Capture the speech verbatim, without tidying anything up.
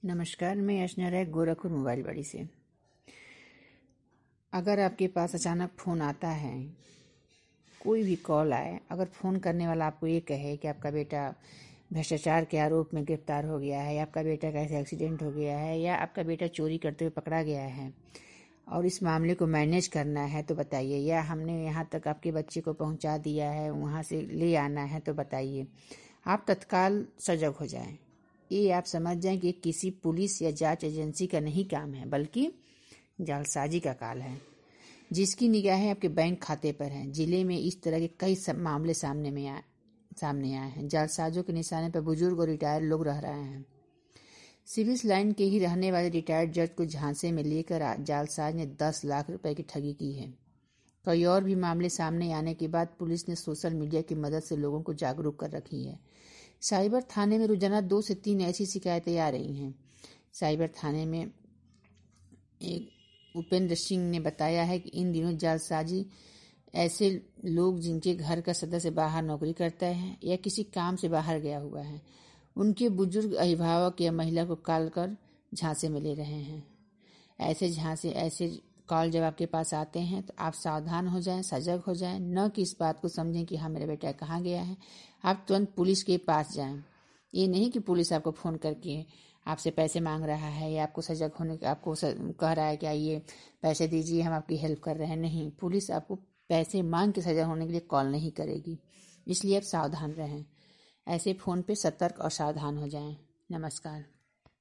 नमस्कार, मैं अर्चना राय गोरखपुर मोबाइल वाली से। अगर आपके पास अचानक फ़ोन आता है, कोई भी कॉल आए, अगर फ़ोन करने वाला आपको ये कहे कि आपका बेटा भ्रष्टाचार के आरोप में गिरफ्तार हो गया है, या आपका बेटा का ऐसे एक्सीडेंट हो गया है, या आपका बेटा चोरी करते हुए पकड़ा गया है और इस मामले को मैनेज करना है तो बताइए, या हमने यहाँ तक आपके बच्चे को पहुँचा दिया है, वहाँ से ले आना है तो बताइए, आप तत्काल सजग हो जाएं। ये आप समझ जाएं कि किसी पुलिस या जांच एजेंसी का नहीं काम है, बल्कि जालसाजी का काल है, जिसकी निगाहें आपके बैंक खाते पर हैं। जिले में इस तरह के कई सब मामले सामने में आए सामने आए हैं। जालसाजों के निशाने पर बुजुर्ग और रिटायर्ड लोग रह रहे हैं। सिविल लाइन के ही रहने वाले रिटायर्ड जज को झांसे में लेकर जालसाज ने दस लाख रुपए की ठगी की है। कई और भी मामले सामने आने के बाद पुलिस ने सोशल मीडिया की मदद से लोगों को जागरूक कर रखी है। साइबर थाने में रोजाना दो से तीन ऐसी शिकायतें आ रही हैं। साइबर थाने में एक उपेंद्र सिंह ने बताया है कि इन दिनों जालसाजी ऐसे लोग जिनके घर का सदस्य बाहर नौकरी करता है या किसी काम से बाहर गया हुआ है, उनके बुजुर्ग अभिभावक या महिला को कॉल कर झांसे में ले रहे हैं। ऐसे झांसे ऐसे कॉल जब आपके पास आते हैं तो आप सावधान हो जाएं, सजग हो जाएं। न कि इस बात को समझें कि हाँ मेरा बेटा कहाँ गया है। आप तुरंत पुलिस के पास जाएं। ये नहीं कि पुलिस आपको फ़ोन करके आपसे पैसे मांग रहा है या आपको सजग होने आपको कह रहा है कि आइए पैसे दीजिए, हम आपकी हेल्प कर रहे हैं। नहीं, पुलिस आपको पैसे मांग के सजग होने के लिए कॉल नहीं करेगी। इसलिए आप सावधान रहें। ऐसे फ़ोन पे सतर्क और सावधान हो जाएं। नमस्कार।